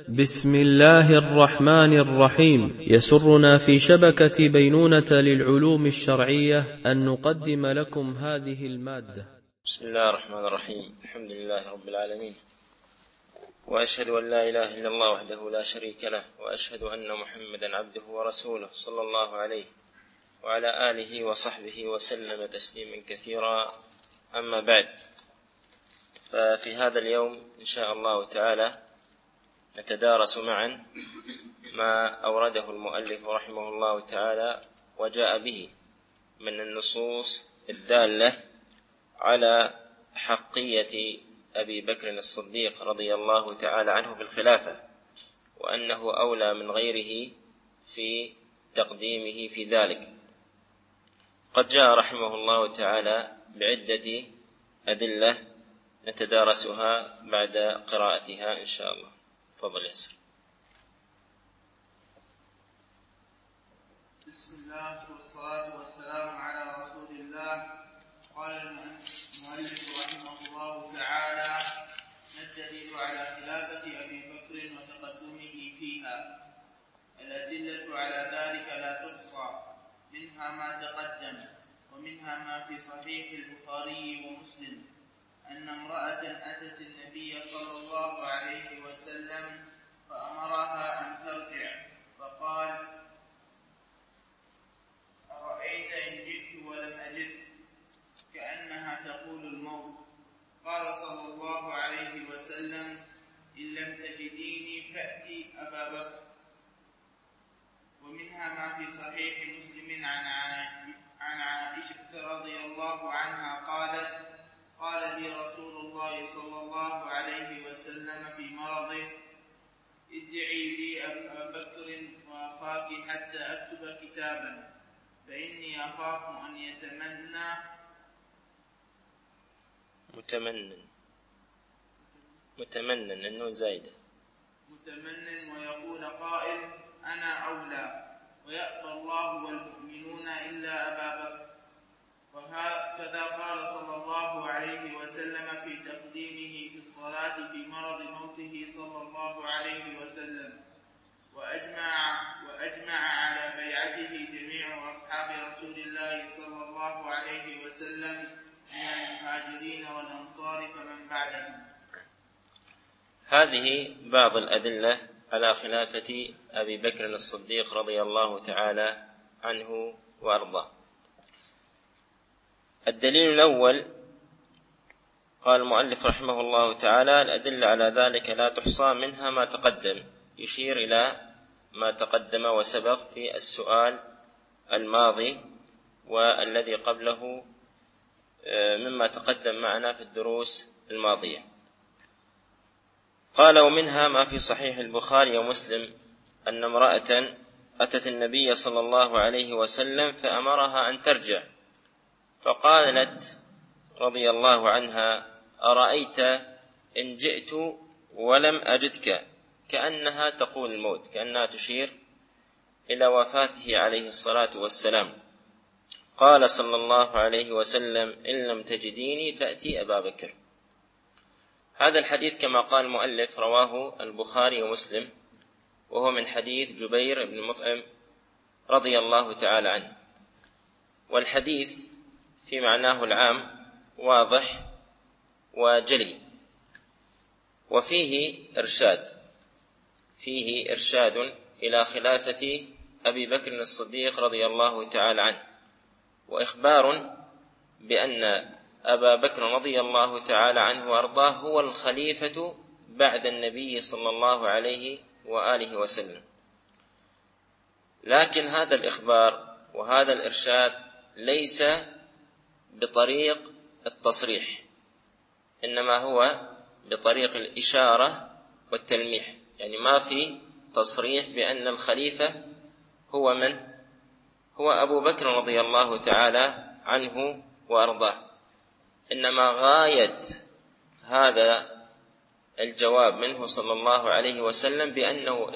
بسم الله الرحمن الرحيم. يسرنا في شبكة بينونة للعلوم الشرعية أن نقدم لكم هذه المادة. بسم الله الرحمن الرحيم. الحمد لله رب العالمين، وأشهد أن لا إله إلا الله وحده لا شريك له، وأشهد أن محمدا عبده ورسوله صلى الله عليه وعلى آله وصحبه وسلم تسليما كثيرا. أما بعد، ففي هذا اليوم إن شاء الله تعالى نتدارس معا ما أورده المؤلف رحمه الله تعالى وجاء به من النصوص الدالة على حقية أبي بكر الصديق رضي الله تعالى عنه بالخلافة، وأنه أولى من غيره في تقديمه في ذلك. قد جاء رحمه الله تعالى بعدة أدلة نتدارسها بعد قراءتها إن شاء الله. تفضل ياسر. بسم الله والصلاة والسلام على رسول الله. قال المؤلف رحمه الله تعالى: الدليل على خلافة أبي بكر وتقدمه فيها. الأدلة على ذلك لا تحصى، منها ما تقدم، ومنها ما في صحيح البخاري ومسلم أن امرأة أتت النبي صلى الله عليه وسلم فأمرها أن ترجع، فقال: أرأيت إن جئت ولم أجد؟ كأنها تقول الموت. قال صلى الله عليه وسلم: إن لم تجديني فأتي أبا بكر. ومنها ما في صحيح مسلم عن عائشة رضي الله عنها قالت: قال لي رسول الله صلى الله عليه وسلم في مرضه: ادعي لي أبا بكر وأخاك حتى أكتب كتابا، فإني أخاف أن يتمنى متمنن النون زايدة، متمنن ويقول قائل: أنا أولى، ويأبى الله والمؤمنون إلا أبا بكر. وهكذا قال صلى الله عليه وسلم في تقديمه في الصلاة في مرض موته صلى الله عليه وسلم. وأجمع على بيعته جميع أصحاب رسول الله صلى الله عليه وسلم من المهاجرين والأنصار فمن بعدهم. هذه بعض الأدلة على خلافة أبي بكر الصديق رضي الله تعالى عنه وأرضاه. الدليل الأول قال المؤلف رحمه الله تعالى: الأدلة على ذلك لا تحصى، منها ما تقدم، يشير إلى ما تقدم وسبق في السؤال الماضي والذي قبله مما تقدم معنا في الدروس الماضية. قال: ومنها ما في صحيح البخاري ومسلم أن امرأة أتت النبي صلى الله عليه وسلم فأمرها أن ترجع، فقالت رضي الله عنها: أرأيت إن جئت ولم أجدك؟ كأنها تقول الموت، كأنها تشير إلى وفاته عليه الصلاة والسلام. قال صلى الله عليه وسلم: إن لم تجديني فأتي أبا بكر. هذا الحديث كما قال المؤلف رواه البخاري ومسلم، وهو من حديث جبير بن مطعم رضي الله تعالى عنه. والحديث في معناه العام واضح وجلي، وفيه إرشاد إلى خلافة أبي بكر الصديق رضي الله تعالى عنه، وإخبار بأن أبا بكر رضي الله تعالى عنه وأرضاه هو الخليفة بعد النبي صلى الله عليه وآله وسلم. لكن هذا الإخبار وهذا الإرشاد ليس بطريق التصريح، إنما هو بطريق الإشارة والتلميح، يعني ما في تصريح بأن الخليفة هو من؟ هو أبو بكر رضي الله تعالى عنه وأرضاه. إنما غاية هذا الجواب منه صلى الله عليه وسلم بأنه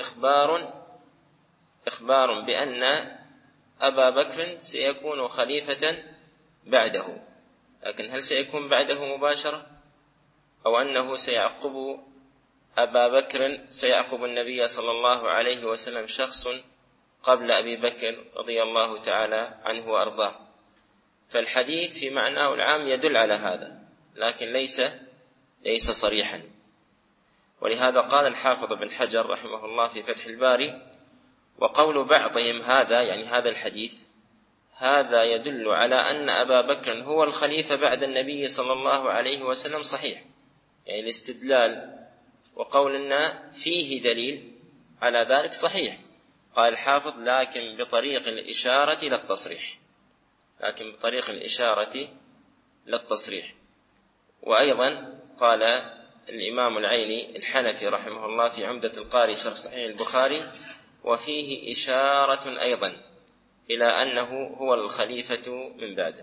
إخبار بأن أبا بكر سيكون خليفة بعده، لكن هل سيكون بعده مباشرة أو أنه سيعقب أبا بكر سيعقب النبي صلى الله عليه وسلم شخص قبل أبي بكر رضي الله تعالى عنه وأرضاه. فالحديث في معناه العام يدل على هذا، لكن ليس صريحا. ولهذا قال الحافظ بن حجر رحمه الله في فتح الباري: وقول بعضهم هذا، يعني هذا الحديث، هذا يدل على أن أبا بكر هو الخليفة بعد النبي صلى الله عليه وسلم صحيح. يعني الاستدلال وقولنا فيه دليل على ذلك صحيح. قال الحافظ: لكن بطريق الإشارة لا التصريح. وأيضا قال الإمام العيني الحنفي رحمه الله في عمدة القاري شرح صحيح البخاري: وفيه إشارة أيضا إلى أنه هو الخليفة من بعده.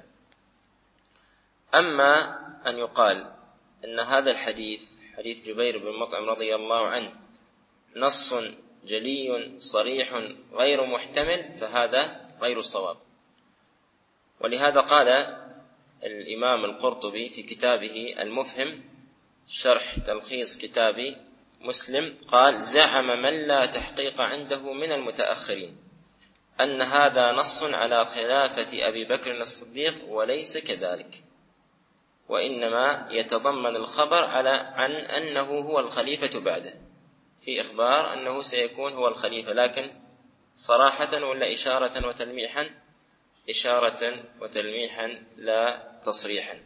أما أن يقال أن هذا الحديث، حديث جبير بن مطعم رضي الله عنه، نص جلي صريح غير محتمل، فهذا غير الصواب. ولهذا قال الإمام القرطبي في كتابه المفهم شرح تلخيص كتاب مسلم، قال: زعم من لا تحقيق عنده من المتأخرين أن هذا نص على خلافة أبي بكر الصديق، وليس كذلك، وإنما يتضمن الخبر عن أنه هو الخليفة بعده، في إخبار أنه سيكون هو الخليفة، لكن صراحة ولا إشارة وتلميحا؟ إشارة وتلميحا لا تصريحا.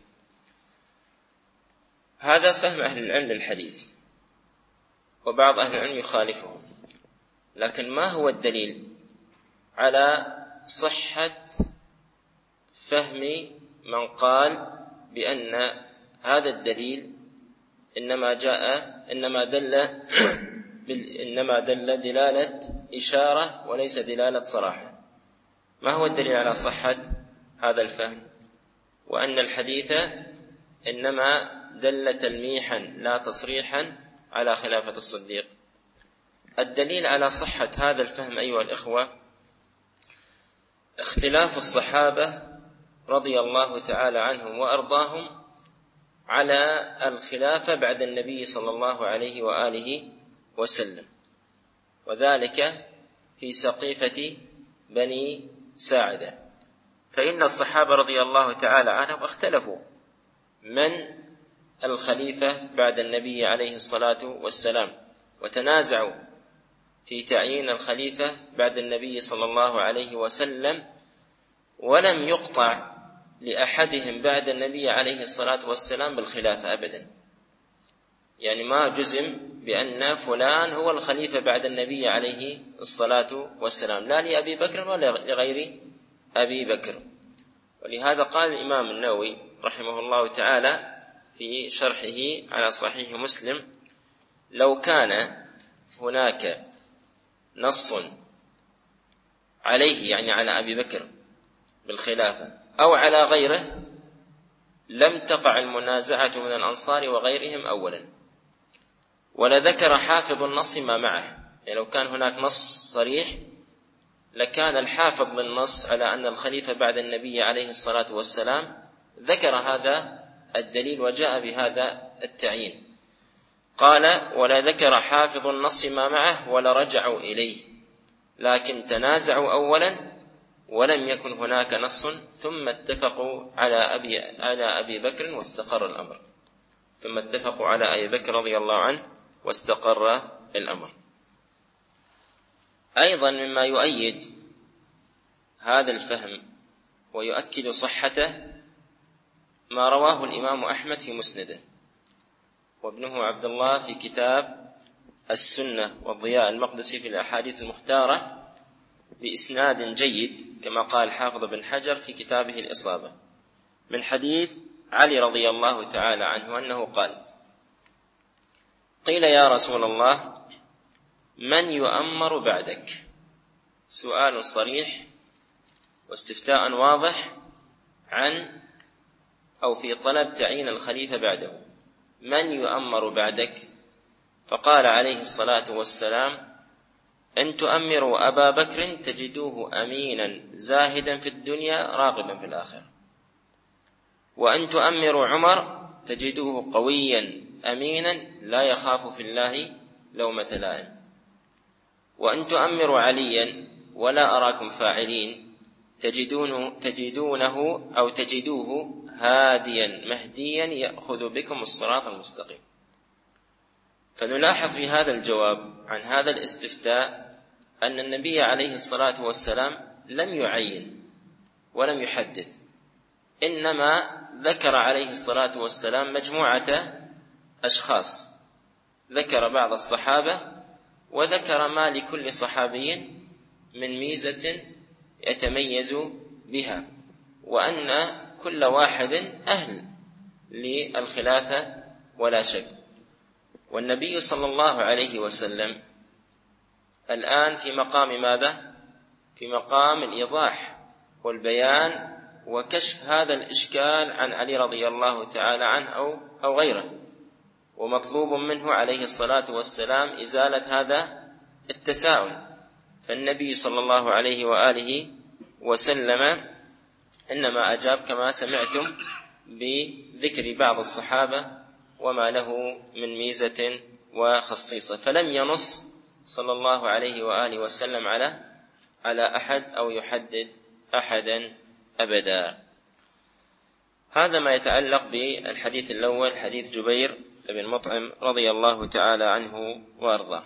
هذا فهم أهل العلم للحديث، وبعض أهل العلم يخالفهم. لكن ما هو الدليل على صحة فهم من قال بأن هذا الدليل إنما دل دلالة إشارة وليس دلالة صراحة؟ ما هو الدليل على صحة هذا الفهم؟ وأن الحديث إنما دل تلميحا لا تصريحا على خلافة الصديق. الدليل على صحة هذا الفهم أيها الإخوة اختلاف الصحابة رضي الله تعالى عنهم وأرضاهم على الخلافة بعد النبي صلى الله عليه وآله وسلم، وذلك في سقيفة بني ساعدة. فإن الصحابة رضي الله تعالى عنهم اختلفوا من الخليفة بعد النبي عليه الصلاة والسلام، وتنازعوا في تعيين الخليفة بعد النبي صلى الله عليه وسلم، ولم يقطع لأحدهم بعد النبي عليه الصلاة والسلام بالخلافة أبدا. يعني ما جزم بأن فلان هو الخليفة بعد النبي عليه الصلاة والسلام، لا لأبي بكر ولا لغير أبي بكر. ولهذا قال الإمام النووي رحمه الله تعالى في شرحه على صحيح مسلم: لو كان هناك نص عليه، يعني على أبي بكر بالخلافة، أو على غيره، لم تقع المنازعة من الأنصار وغيرهم أولا، ولذكر حافظ النص ما معه. يعني لو كان هناك نص صريح لكان الحافظ للنص على أن الخليفة بعد النبي عليه الصلاة والسلام ذكر هذا الدليل وجاء بهذا التعيين. قال: ولا ذكر حافظ النص ما معه ولا رجعوا إليه، لكن تنازعوا أولا ولم يكن هناك نص، ثم اتفقوا على أبي بكر واستقر الأمر. ثم اتفقوا على أبي بكر رضي الله عنه واستقر الأمر. أيضا مما يؤيد هذا الفهم ويؤكد صحته ما رواه الإمام أحمد في مسنده، وابنه عبد الله في كتاب السنة والضياء المقدسي في الأحاديث المختارة بإسناد جيد، كما قال الحافظ بن حجر في كتابه الإصابة، من حديث علي رضي الله تعالى عنه أنه قال: قيل يا رسول الله من يؤمر بعدك؟ سؤال صريح واستفتاء واضح عن أو في طلب تعيين الخليفة بعده. من يؤمر بعدك؟ فقال عليه الصلاة والسلام: أن تؤمروا أبا بكر تجدوه أمينا زاهدا في الدنيا راغبا في الآخرة، وأن تؤمروا عمر تجدوه قويا أمينا لا يخاف في الله لومة لائم. وأن تؤمروا عليا ولا أراكم فاعلين تجدوه هاديا مهديا يأخذ بكم الصراط المستقيم. فنلاحظ في هذا الجواب عن هذا الاستفتاء أن النبي عليه الصلاة والسلام لم يعين ولم يحدد، إنما ذكر عليه الصلاة والسلام مجموعة أشخاص، ذكر بعض الصحابة وذكر ما لكل صحابي من ميزة يتميز بها، وأن كل واحد أهل للخلافة ولا شك. والنبي صلى الله عليه وسلم الآن في مقام ماذا؟ في مقام الإيضاح والبيان وكشف هذا الإشكال عن علي رضي الله تعالى عنه أو غيره، ومطلوب منه عليه الصلاة والسلام إزالة هذا التساؤل. فالنبي صلى الله عليه وآله وسلم إنما أجاب كما سمعتم بذكر بعض الصحابة وما له من ميزة وخصيصة، فلم ينص صلى الله عليه وآله وسلم على أحد أو يحدد أحدا أبدا. هذا ما يتعلق بالحديث الأول، حديث جبير بن مطعم رضي الله تعالى عنه وأرضاه.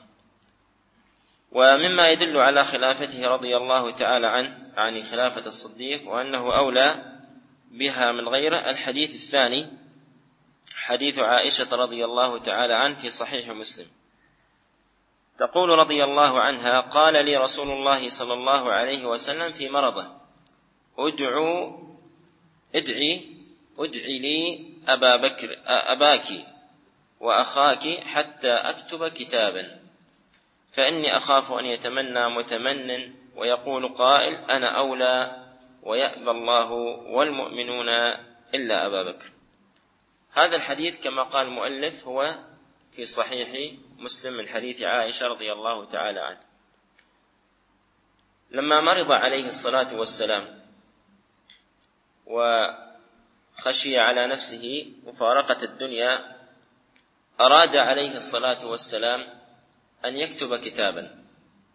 ومما يدل على خلافته رضي الله تعالى عنه عن خلافة الصديق وأنه أولى بها من غيره الحديث الثاني، حديث عائشة رضي الله تعالى عنه في صحيح مسلم، تقول رضي الله عنها: قال لي رسول الله صلى الله عليه وسلم في مرضه: ادعي لي أباك وأخاك حتى أكتب كتابا، فإني أخاف أن يتمنى متمن ويقول قائل أنا أولى ويأبى الله والمؤمنون إلا أبا بكر. هذا الحديث كما قال المؤلف هو في صحيح مسلم من حديث عائشة رضي الله تعالى عنه. لما مرض عليه الصلاة والسلام وخشي على نفسه مفارقة الدنيا، أراد عليه الصلاة والسلام أن يكتب كتابا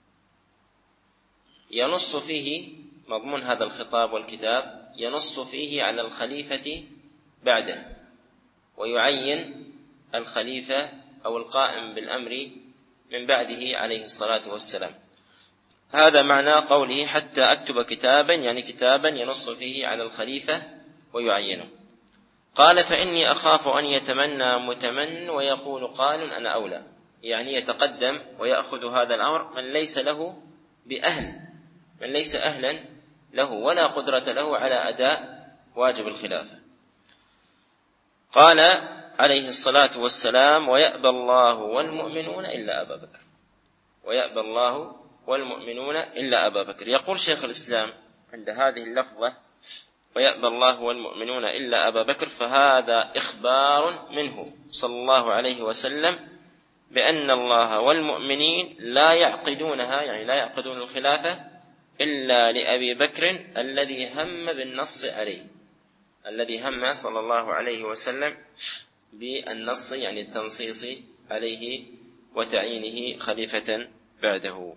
ينص فيه مضمون هذا الخطاب والكتاب، ينص فيه على الخليفة بعده ويعين الخليفة أو القائم بالأمر من بعده عليه الصلاة والسلام. هذا معنى قوله حتى أكتب كتابا، يعني كتابا ينص فيه على الخليفة ويعينه. قال فإني أخاف أن يتمنى متمن ويقول قائل أنا أولى، يعني يتقدم ويأخذ هذا الأمر من ليس له بأهل، من ليس أهلا له ولا قدرة له على أداء واجب الخلافة. قال عليه الصلاة والسلام ويأبى الله والمؤمنون إلا أبا بكر، ويأبى الله والمؤمنون إلا أبا بكر. يقول شيخ الإسلام عند هذه اللفظة ويأبى الله والمؤمنون إلا أبا بكر، فهذا إخبار منه صلى الله عليه وسلم بأن الله والمؤمنين لا يعقدونها، يعني لا يعقدون الخلافة إلا لأبي بكر الذي هم بالنص عليه، الذي هم صلى الله عليه وسلم بالنص يعني التنصيص عليه وتعيينه خليفة بعده.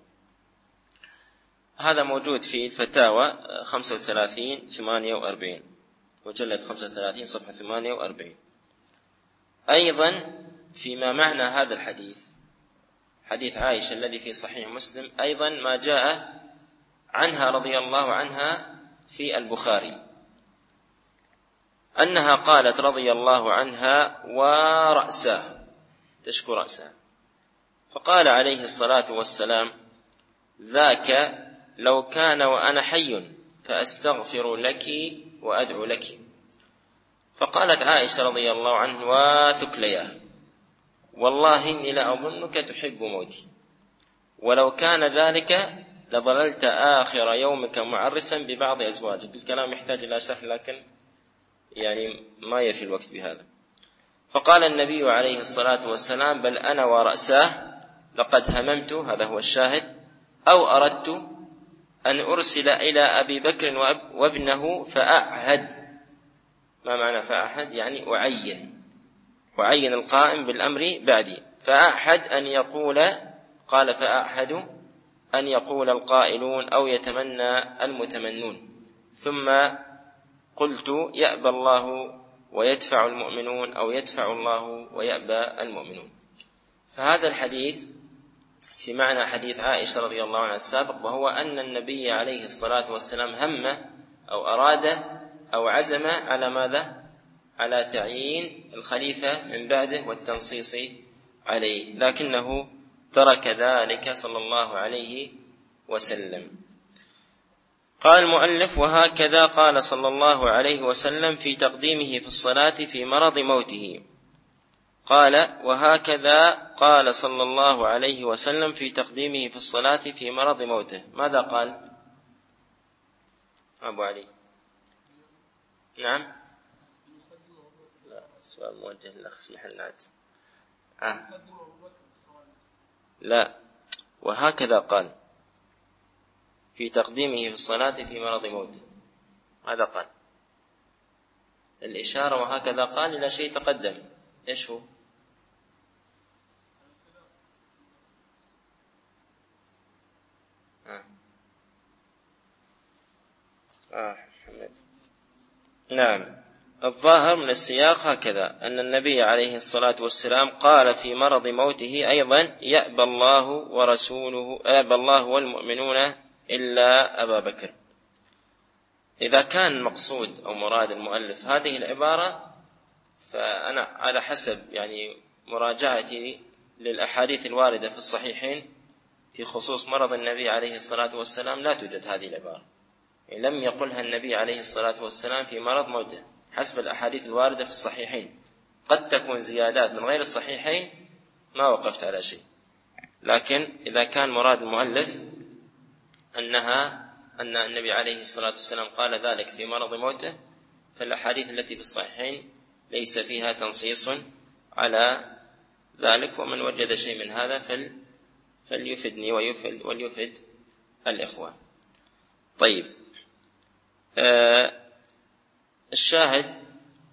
هذا موجود في الفتاوى 35-48 مجلد 35 صفحة 48. أيضا فيما معنى هذا الحديث، حديث عائشة الذي في صحيح مسلم، أيضا ما جاء عنها رضي الله عنها في البخاري أنها قالت رضي الله عنها ورأساه، تشكو رأسها، فقال عليه الصلاة والسلام ذاك لو كان وأنا حي فأستغفر لك وأدعو لك. فقالت عائشة رضي الله عنها وثكلياه والله إني لأظنك تحب موتي، ولو كان ذلك لظللت آخر يومك معرسا ببعض أزواجك. الكلام يحتاج إلى شرح لكن يعني ما يفي الوقت بهذا. فقال النبي عليه الصلاة والسلام بل أنا ورأساه لقد هممت، هذا هو الشاهد، أو أردت أن أرسل إلى أبي بكر وابنه فأعهد. ما معنى فأعهد؟ يعني أعين، وعين القائم بالأمر بعدي. فأحد أن يقول، قال فأحد أن يقول القائلون أو يتمنى المتمنون، ثم قلت يأبى الله ويدفع المؤمنون، أو يدفع الله ويأبى المؤمنون. فهذا الحديث في معنى حديث عائشة رضي الله عنها السابق، وهو أن النبي عليه الصلاة والسلام هم أو أراد أو عزم على ماذا؟ على تعيين الخليفة من بعده والتنصيص عليه، لكنه ترك ذلك صلى الله عليه وسلم. قال المؤلف: وهكذا قال صلى الله عليه وسلم في تقديمه في الصلاة في مرض موته. قال: وهكذا قال صلى الله عليه وسلم في تقديمه في الصلاة في مرض موته. ماذا قال أبو علي؟ نعم، لا، السؤال موجه للأخ اسمح النات. لا، وهكذا قال في تقديمه في الصلاة في مرض موته. هذا قال الإشارة وهكذا قال إلى شيء تقدم. إيش هو؟ نعم، الظاهر من السياق هكذا، أن النبي عليه الصلاة والسلام قال في مرض موته أيضا: يأبى الله ورسوله، يأبى الله والمؤمنون إلا أبا بكر. إذا كان المقصود أو مراد المؤلف هذه العبارة، فأنا على حسب مراجعتي للأحاديث الواردة في الصحيحين في خصوص مرض النبي عليه الصلاة والسلام لا توجد هذه العبارة، لم يقلها النبي عليه الصلاة والسلام في مرض موته حسب الأحاديث الواردة في الصحيحين. قد تكون زيادات من غير الصحيحين ما وقفت على شيء، لكن إذا كان مراد المؤلف أن النبي عليه الصلاة والسلام قال ذلك في مرض موته، فالأحاديث التي في الصحيحين ليس فيها تنصيص على ذلك، ومن وجد شيء من هذا فليفدني وليفد الإخوة. طيب، الشاهد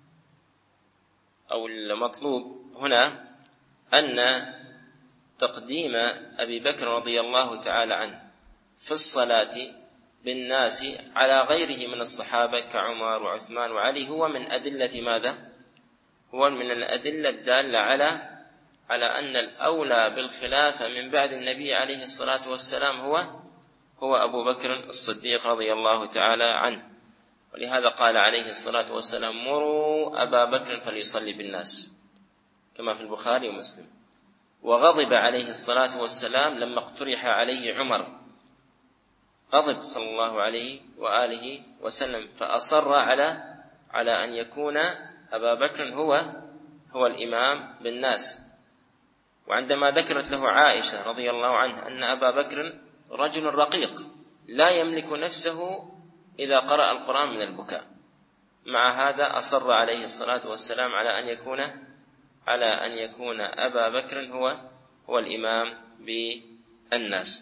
أو المطلوب هنا أن تقديم أبي بكر رضي الله تعالى عنه في الصلاة بالناس على غيره من الصحابة كعمر وعثمان وعلي هو من أدلة ماذا؟ هو من الأدلة الدالة على أن الأولى بالخلافة من بعد النبي عليه الصلاة والسلام هو أبو بكر الصديق رضي الله تعالى عنه. ولهذا قال عليه الصلاة والسلام: مروا أبا بكر فليصلي بالناس، كما في البخاري ومسلم. وغضب عليه الصلاة والسلام لما اقترح عليه عمر، غضب صلى الله عليه وآله وسلم، فأصر على أن يكون أبا بكر هو الإمام بالناس. وعندما ذكرت له عائشة رضي الله عنها أن أبا بكر رجل رقيق لا يملك نفسه إذا قرأ القرآن من البكاء، مع هذا أصر عليه الصلاة والسلام على أن يكون أبا بكر هو الإمام بالناس.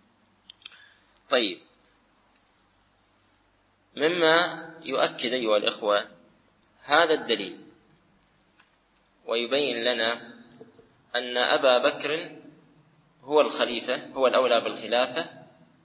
طيب، مما يؤكد أيها الإخوة هذا الدليل ويبين لنا أن أبا بكر هو الخليفة، هو الأولى بالخلافة،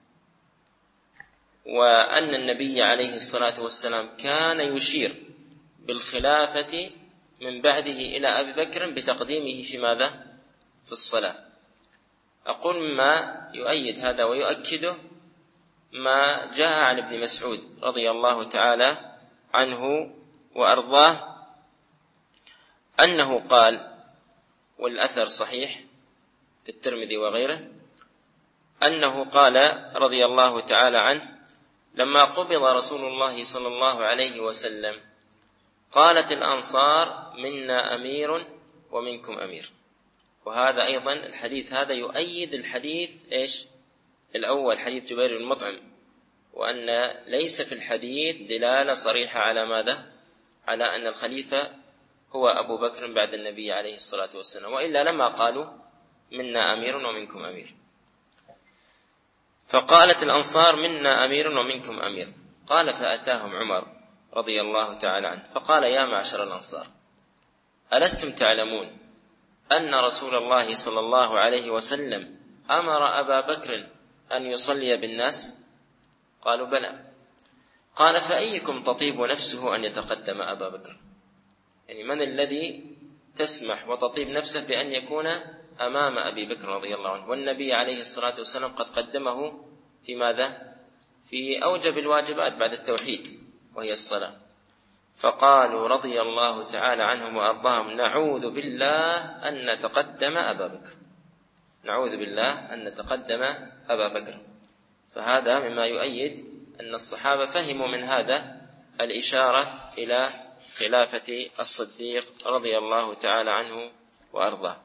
وأن النبي عليه الصلاة والسلام كان يشير بالخلافة من بعده إلى أبي بكر بتقديمه في ماذا؟ في الصلاة. أقول مما يؤيد هذا ويؤكده ما جاء عن ابن مسعود رضي الله تعالى عنه وأرضاه أنه قال، والأثر صحيح في الترمذي وغيره، أنه قال رضي الله تعالى عنه: لما قبض رسول الله صلى الله عليه وسلم قالت الأنصار: منا أمير ومنكم أمير. وهذا أيضا الحديث هذا يؤيد الحديث الأول، حديث جبير بن مطعم، وأن ليس في الحديث دلالة صريحة على ماذا؟ على أن الخليفة هو أبو بكر بعد النبي عليه الصلاة والسلام، وإلا لما قالوا منا أمير ومنكم أمير. فقالت الأنصار: منا أمير ومنكم أمير. قال: فأتاهم عمر رضي الله تعالى عنه فقال: يا معشر الأنصار، ألستم تعلمون أن رسول الله صلى الله عليه وسلم أمر أبا بكر أن يصلي بالناس؟ قالوا بلى. قال فأيكم تطيب نفسه أن يتقدم أبا بكر؟ يعني من الذي تسمح وتطيب نفسه بأن يكون أمام أبي بكر رضي الله عنه، والنبي عليه الصلاة والسلام قد قدمه في ماذا؟ في أوجب الواجبات بعد التوحيد وهي الصلاة. فقالوا رضي الله تعالى عنهم وأرضاهم نعوذ بالله أن نتقدم أبا بكر، نعوذ بالله أن نتقدم أبا بكر. فهذا مما يؤيد أن الصحابة فهموا من هذا الإشارة إلى خلافة الصديق رضي الله تعالى عنه وأرضاه.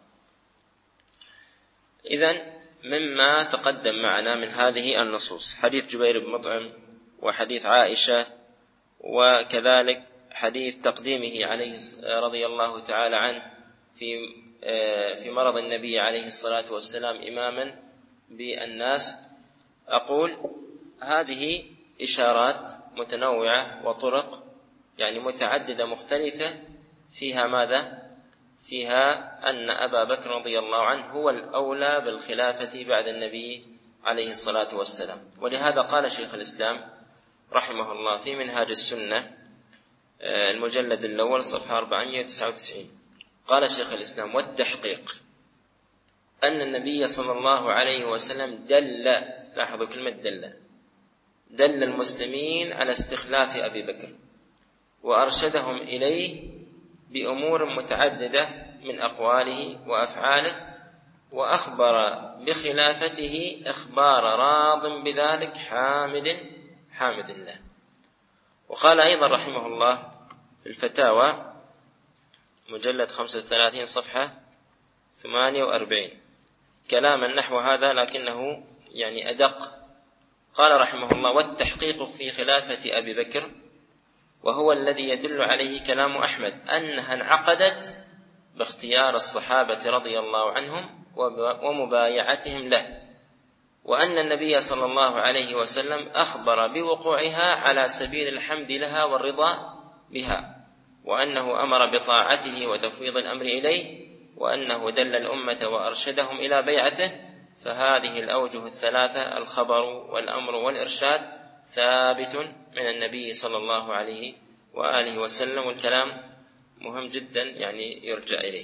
إذن مما تقدم معنا من هذه النصوص حديث جبير بن مطعم وحديث عائشة، وكذلك حديث تقديمه عليه رضي الله تعالى عنه في مرض النبي عليه الصلاة والسلام إماما بالناس. أقول هذه إشارات متنوعة وطرق يعني متعددة مختلفة فيها ماذا؟ فيها أن أبا بكر رضي الله عنه هو الأولى بالخلافة بعد النبي عليه الصلاة والسلام. ولهذا قال شيخ الإسلام رحمه الله في منهاج السنة المجلد الأول صفحة 499 قال شيخ الإسلام والتحقيق أن النبي صلى الله عليه وسلم لاحظوا كلمة دل المسلمين على استخلاف أبي بكر وأرشدهم إليه بأمور متعددة من أقواله وأفعاله، وأخبر بخلافته إخبار راض بذلك حامد الله. وقال أيضا رحمه الله في الفتاوى مجلد 35 صفحة 48 كلاما نحو هذا لكنه يعني أدق. قال رحمه الله والتحقيق في خلافة أبي بكر وهو الذي يدل عليه كلام أحمد أنها انعقدت باختيار الصحابة رضي الله عنهم ومبايعتهم له، وأن النبي صلى الله عليه وسلم أخبر بوقوعها على سبيل الحمد لها والرضا بها، وأنه أمر بطاعته وتفويض الأمر إليه، وأنه دل الأمة وأرشدهم إلى بيعته. فهذه الأوجه الثلاثة الخبر والأمر والإرشاد ثابت من النبي صلى الله عليه وآله وسلم، والكلام مهم جدا يعني يرجع إليه.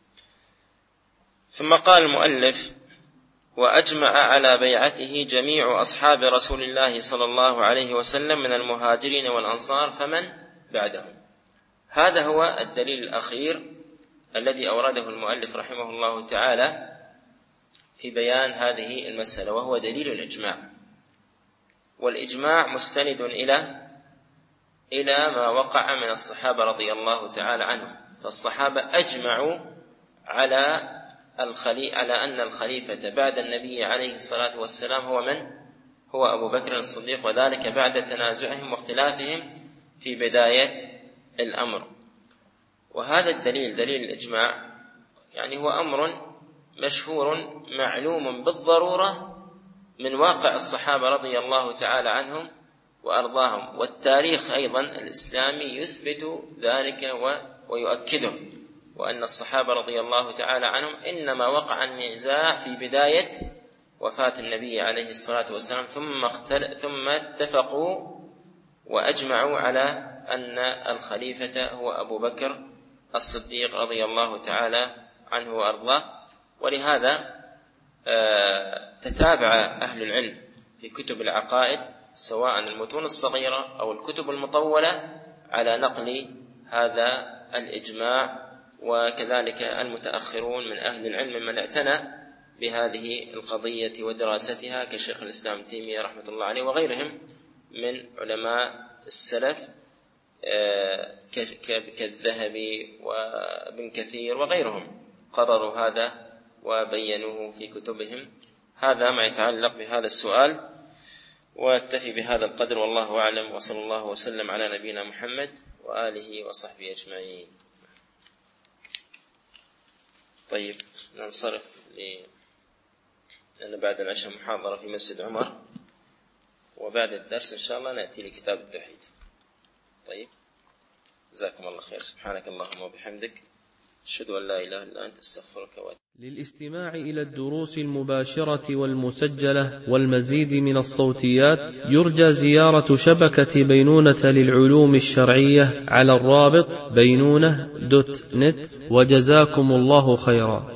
ثم قال المؤلف وأجمع على بيعته جميع أصحاب رسول الله صلى الله عليه وسلم من المهاجرين والأنصار فمن بعدهم. هذا هو الدليل الأخير الذي أورده المؤلف رحمه الله تعالى في بيان هذه المسألة، وهو دليل الإجماع. والإجماع مستند إلى ما وقع من الصحابة رضي الله تعالى عنهم. فالصحابة أجمعوا على أن الخليفة بعد النبي عليه الصلاة والسلام هو من؟ هو أبو بكر الصديق، وذلك بعد تنازعهم واختلافهم في بداية الأمر. وهذا الدليل دليل الإجماع يعني هو أمر مشهور معلوم بالضرورة من واقع الصحابة رضي الله تعالى عنهم وأرضاهم، والتاريخ أيضا الإسلامي يثبت ذلك ويؤكده، وأن الصحابة رضي الله تعالى عنهم إنما وقع النزاع في بداية وفاة النبي عليه الصلاة والسلام، ثم اتفقوا وأجمعوا على أن الخليفة هو أبو بكر الصديق رضي الله تعالى عنه وأرضاه. ولهذا تتابع أهل العلم في كتب العقائد سواء المتون الصغيرة أو الكتب المطولة على نقل هذا الإجماع، وكذلك المتأخرون من أهل العلم من اعتنى بهذه القضية ودراستها كشيخ الإسلام تيمية رحمة الله عليه وغيرهم من علماء السلف كالذهبي وابن كثير وغيرهم قرروا هذا وبينوه في كتبهم. هذا ما يتعلق بهذا السؤال، واكتفي بهذا القدر والله أعلم، وصلى الله وسلم على نبينا محمد وآله وصحبه أجمعين. طيب ننصرف لأن بعد العشاء محاضرة في مسجد عمر، وبعد الدرس إن شاء الله نأتي لكتاب التوحيد. طيب جزاكم الله خير. سبحانك اللهم وبحمدك أشهد أن لا إله إلا أنت أستغفرك وأتوب. للاستماع إلى الدروس المباشرة والمسجلة والمزيد من الصوتيات يرجى زيارة شبكة بينونة للعلوم الشرعية على الرابط بينونة.net. وجزاكم الله خيرا.